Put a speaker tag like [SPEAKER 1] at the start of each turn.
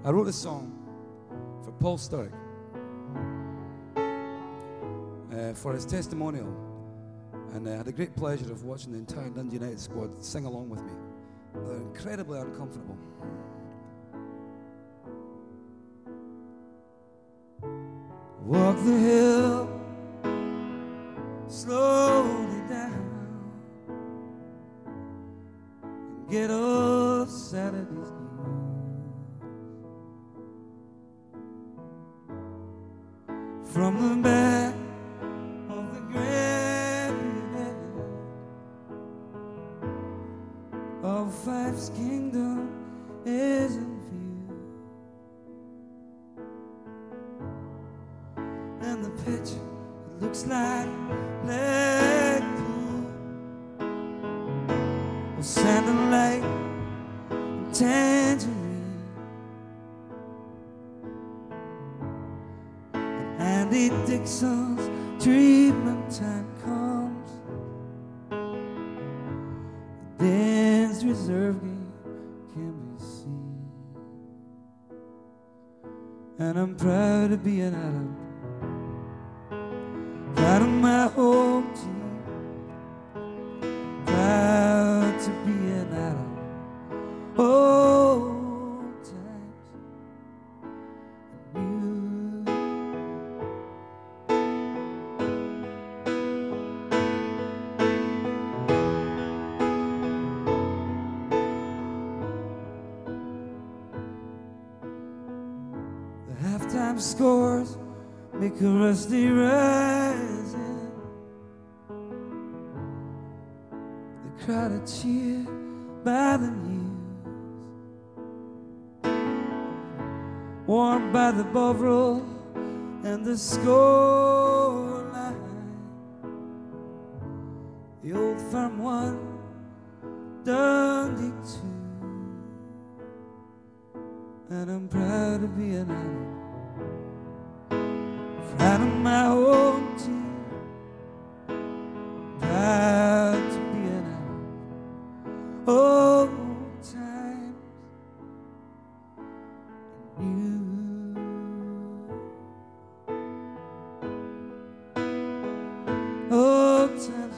[SPEAKER 1] I wrote this song for Paul Sturrock for his testimonial, and I had the great pleasure of watching the entire Dundee United squad sing along with me. They're incredibly uncomfortable. Walk the hill slowly down and get off Saturday's news. From the back of the Grand Pyramid of Fife's kingdom is in view, and the pitch looks like Blackpool with Sand Lake and Tangerine, and Andy Dixon's treatment time comes. Dan's reserve game can be seen, and I'm proud to be an Adam, proud of my home team, proud to be an Adam. Old times and new. The halftime scores make a rusty rising. The crowd are cheered by the news, warmed by the Bovril and the score line. The Old Firm 1, Dundee 2, and I'm proud to be an Adam, proud of my home team, proud to be an Adam. Old times and new. Old times.